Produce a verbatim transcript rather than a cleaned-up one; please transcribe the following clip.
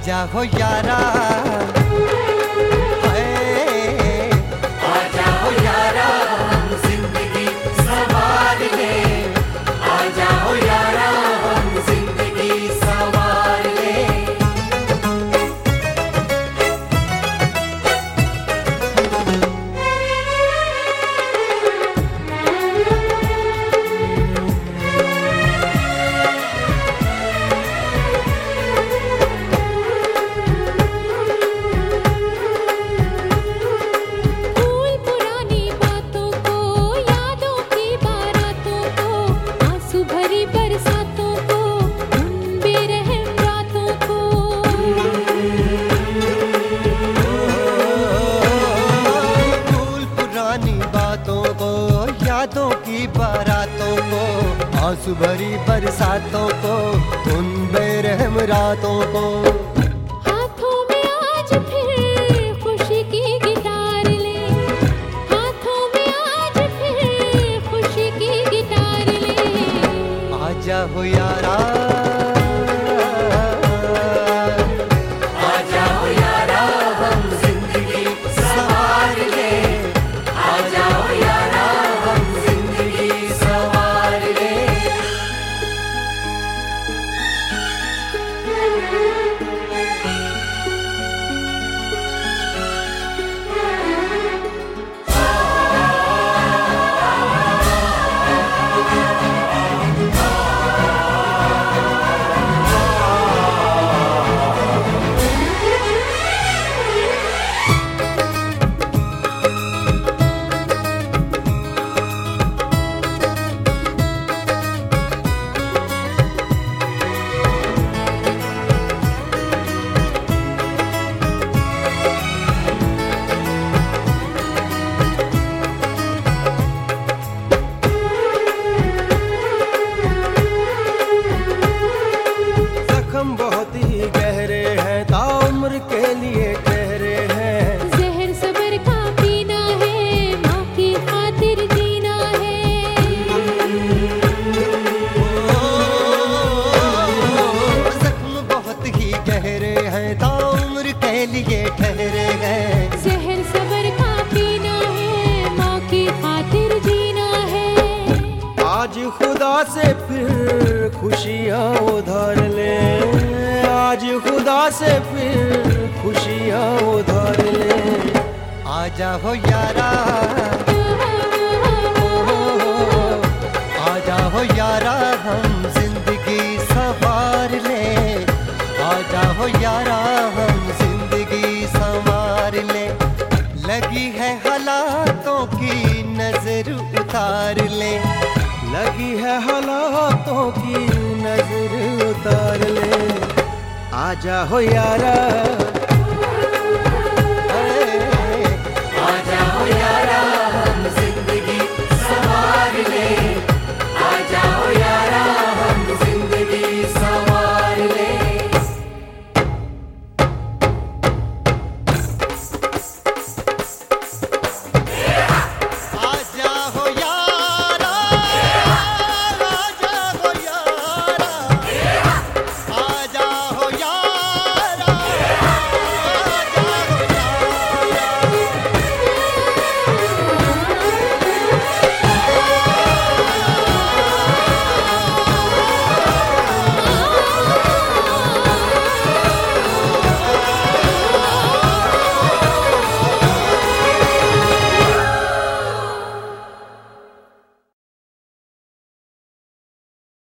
आजा हो यारा, आजा हो यारा हम जिंदगी सवार ले, आजा हो यारा हम जिंदगी सवार ले। यादों की बारातों को, आंसू भरी बरसातों को, उन बेरहम रातों को। हाथों में आज फिर खुशी की गिटार ले, हाथों में आज फिर खुशी की गिटार ले। आजा हो यारा, आजा हो यारा हम जिंदगी सवार ले, आजा हो यारा बहुत ही गहरे हैं, ताउम्र के लिए ठहरे हैं। जहर सबर का पीना है, माँ की खातिर जीना है। जख्म बहुत ही गहरे हैं, ताउम्र के लिए ठहरे हैं। जहर सबर का पीना है, माँ की खातिर जीना है। आज खुदा से फिर खुशियाँ उधार ले, आज खुदा से फिर खुशियाँ उधार ले। आजा हो यारा, आजा हो यारा हम जिंदगी सवार ले, आजा हो यारा हम जिंदगी सवार ले। लगी है हालातों की नजर उतार ले, लगी है हालातों की नजर उतार ले। आजा हो यारा, आजा हो यारा।